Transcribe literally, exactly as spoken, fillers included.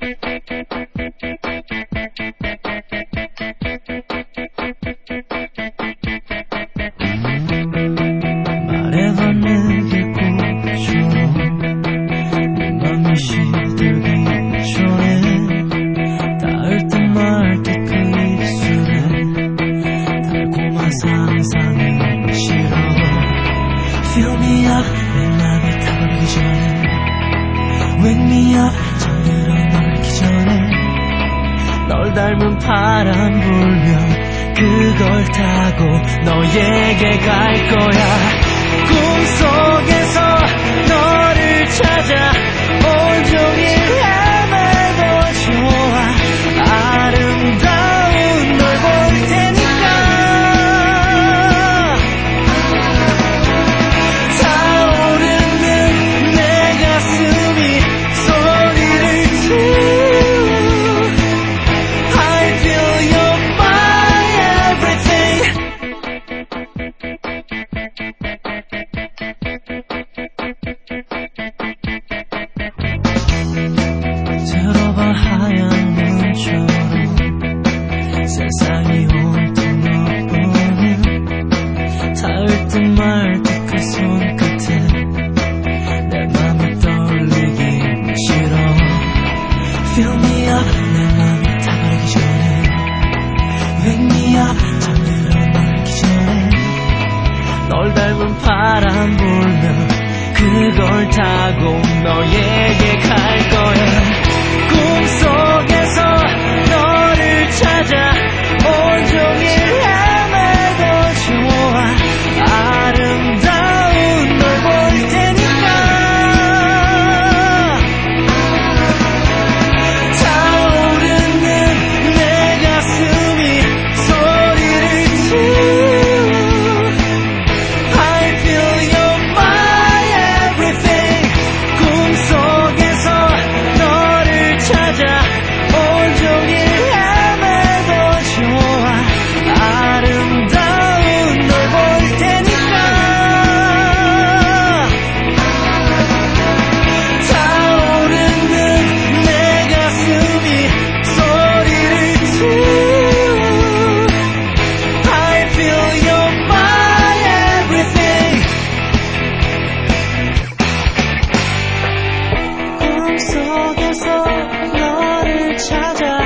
말해봐 내게 꽃처럼 내 맘이 시들기 전에 닿을 듯 말 듯 그 입술에 달콤한 상상은 싫어. Fill me up 내 맘이 타버리기 전에 Wake me up 잠들어 널 기전에 널 닮은 바람 불면 그걸 타고 너에게 갈 거야. 꿈속에서 너를 찾아 온종일 헤매도 좋아. 아름다운 널 볼 테니까 타오르는 내 가슴이 소리를 지르 I feel you're my everything. 들어봐 하얀 눈처럼 세상이 온통 너뿐인 닿을 듯 말 듯 그 손끝에 내 맘이 떨리기 싫어. Fill me up 내 맘이 타버리기 전에 Wake me up 잠들어 널 기전에 널 닮은 바람 불면 그걸 타고 너에게 갈 거야. 꿈속에서 너를 찾아 온종일 헤매도 좋아. 아름다운 널 볼 테니까 타오르는 내 가슴이 소리를 지르 I feel you're my everything. 꿈속에서 너를 찾아 온종일 헤매도 좋아. 아름다운 널 볼 테니까 타오르는 내 가슴이 소리를 지르 I feel you're my everything. 꿈속에서 너를 찾아